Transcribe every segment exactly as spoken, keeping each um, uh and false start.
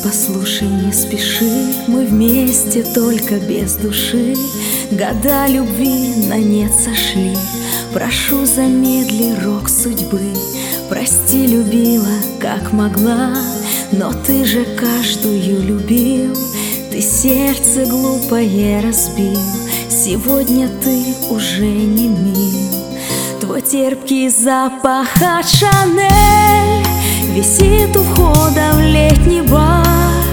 послушай, не спеши, мы вместе, только без души. Года любви на нет сошли. Прошу, замедли рок судьбы. Прости, любила, как могла, но ты же каждую любил. Ты сердце глупое разбил, сегодня ты уже не мил. Твой терпкий запах от Шанель висит у входа в летний бар.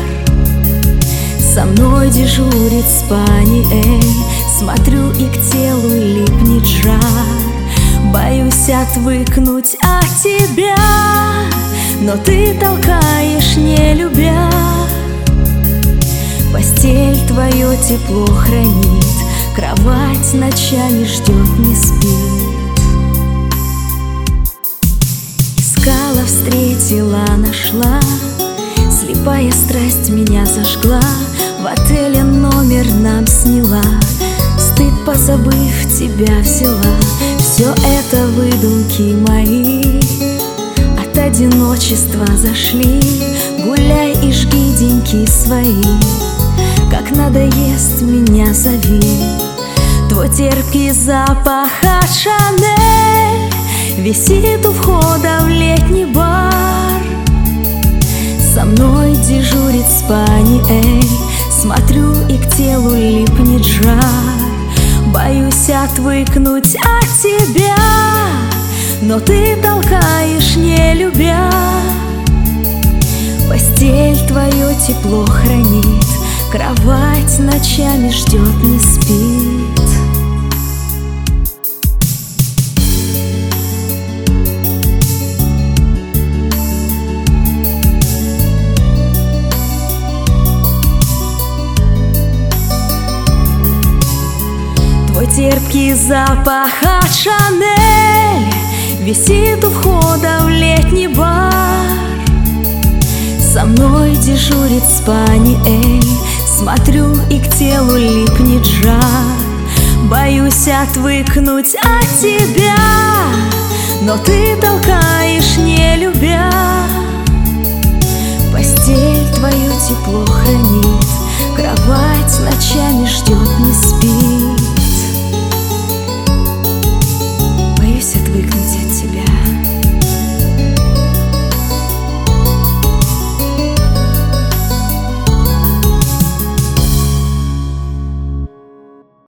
Со мной дежурит Спаниэль, смотрю, и к телу липнет жар. Боюсь отвыкнуть от тебя, но ты толкаешь, не любя. Постель твое тепло хранит, кровать ночами ждет, не спит. Искала, встретила, нашла, слепая страсть меня зажгла. В отеле номер нам сняла, стыд позабыв тебя взяла. Все это выдумки мои, от одиночества зашли. Гуляй и жги деньки свои, как надоест, меня зови. Твой терпкий запах от Шанель висит у входа в летний бар. Со мной дежурит Спаниэль, смотрю, и к телу липнет жар. Боюсь отвыкнуть от тебя, но ты толкаешь, не любя. Постель твое тепло хранит, кровать ночами ждет, не спит. Твой терпкий запах от Шанель висит у входа в летний бар. Со мной дежурит Спаниэль, смотрю, и к телу липнет жар. Боюсь отвыкнуть от тебя, но ты толкаешь, не любя. Постель твое тепло хранит, кровать ночами ждет, не спит.